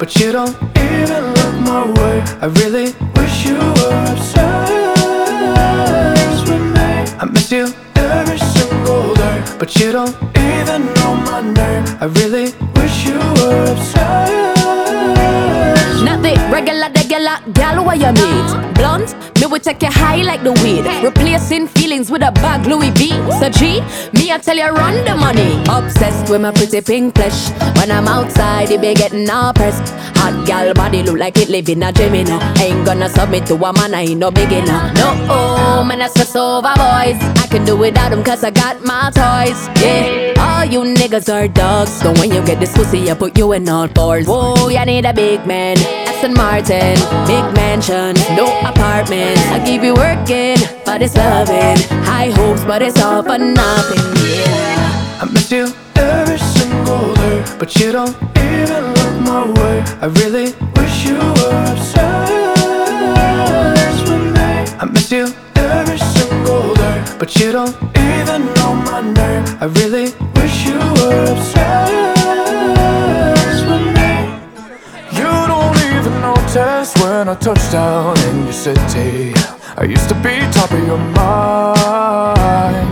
but you don't even look my way. I really wish you were obsessed with me. I miss you every single day, but you don't even know my name. I really wish you were obsessed. Not the regular gal where you meet. Blunt, me will take you high like the weed. Replacing feelings with a bag Louis V. So G, me I tell you run the money. Obsessed with my pretty pink flesh. When I'm outside, it be getting all pressed. Hot gal body look like it live in a gym, you know. Ain't gonna submit to a man, I ain't no beginner. No, man, I stress over boys. I can do without them cause I got my toys. Yeah, all you niggas are dogs. So when you get this pussy, I put you in all fours. Whoa, you need a big man. Aston Martin, big mansion, no apartment. I keep you working, but it's loving. High hopes, but it's all for nothing, yeah. I miss you every single day, but you don't even look my way. I really wish you were obsessed with me. I miss you every single day, but you don't even know my name. I really wish you were obsessed with me. You don't even notice when I touch down in your city. I used to be top of your mind.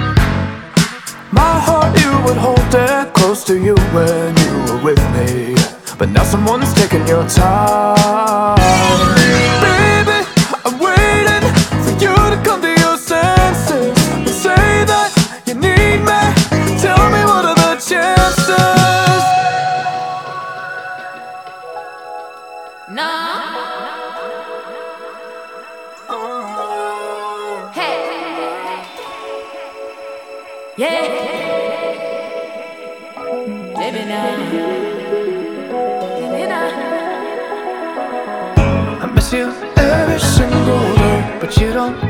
My heart, you would hold it close to you when you were with me. But now someone's taking your time. Baby, I'm waiting for you to come to your senses and say that you need me. Tell me what are the chances? No. Hey. Yeah. Living I miss you every single day, but you don't